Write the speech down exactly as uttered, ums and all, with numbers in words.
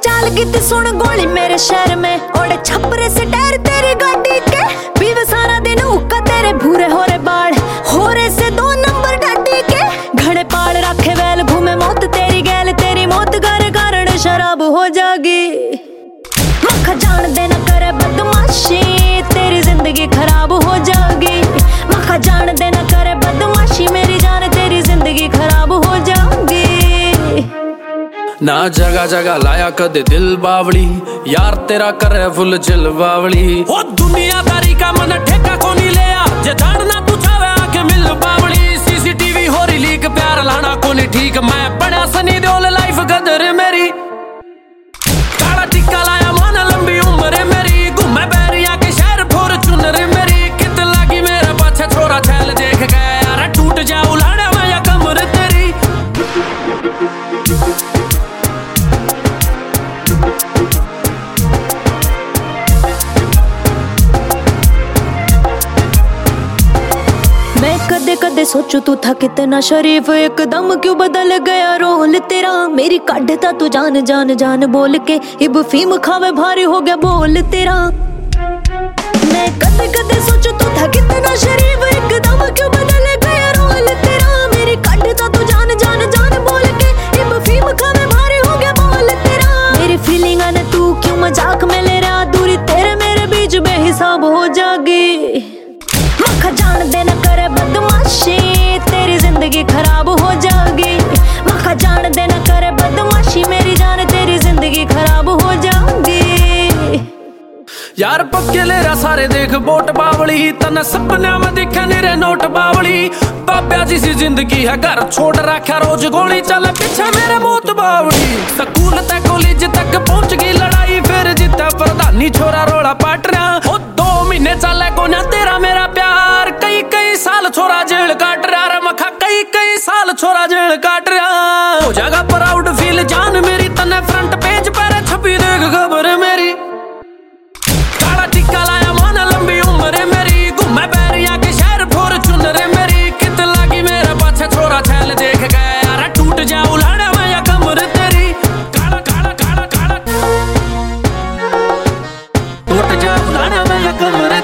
चाल की तू सुन गोली मेरे शहर में ओड़े छपरे से डर तेरी गाड़ी के पीवे सारा दिन हुक्का तेरे भूरे होरे बाल होरे से दो नंबर डाडी के घड़े पाल रखे वैल घूमे मौत तेरी गैल तेरी मौत घर कारण शराब हो जागी मखा जान देना करे बदमाशी तेरी जिंदगी खराब हो जागी मखा जान देना करे बदमाशी मेरी जान तेरी जिंदगी खराब हो जागी ना जगह जगह लाया कदे दिल बावली यार तेरा करे फुल चिल बावली ओ दुनियादारी का मन ठेका कोनी लिया जे जानना तू चाहे आके मिल बावली सीसीटीवी हो रही लीक प्यार लाना कोनी ठीक मैं बड़ा सनी देओल लाइफ कदर मेरी काला टिक्का लाया मान लंबी उम्र मेरी घूमे बैरिया के शहर फॉर्च्यूनर मेरी कित लगी मेरे पाछे छोरा छैल देख गया यार टूट जाऊं लाड़ा मैं या कमर तेरी कदे कदे सोचू तू था कितना शरीफ एकदम क्यों बदल गया रोल तेरा मेरी काढ़ता तू जान जान जान बोल के इब फीम खावे भारी हो गया बोल तेरा मैं कदे कदे सोचू तू था कितना शरीफ एकदम क्यों बदल गया रोल तेरा मेरी काढ़ता तू जान जान जान बोल के इब फीम खावे भारी हो गया बोल तेरा मेरी फीलिंग ने तू क्यों मजाक में ले रहा दूरी तेरे मेरे बीच बेहिसाब हो जागी मखा जान देना करे बदमाशी तेरी जिंदगी खराब हो जागी मखा जान देना करे बदमाशी मेरी जान तेरी जिंदगी खराब हो जागी यार पक्के ले रहा सारे देख बोट बावली तन सपना में दिखे निरे नोट बावली बाब्या जी सी जिंदगी है घर छोड़ रखा रोज गोली चल पीछे मेरे मौत बावली स्कूल तक कॉलेज तक पहुंच गई लड़ाई फिर जीता प्रधानी छोरा रोड़ा पाट रहा दो महीने चले को ना तेरा मेरा प्यार कई कई साल छोरा जेल काट रहा रे मखा कई कई साल छोरा जेल काट रहा हो जाएगा प्राउड फील जान मेरी तने फ्रंट पेज पर छपी देख खबर मेरी काला टिक्का लाया मान लंबी उम्र मेरी घूमे बैरिया के शहर फॉर्च्यूनर मेरी कित लगी मेरे पाछे छोरा छैल देख गया यार टूट जाऊं लाड़ा मैं या कमर तेरी काला काला काला काला टूट जाऊं लाड़ा मैं या कमर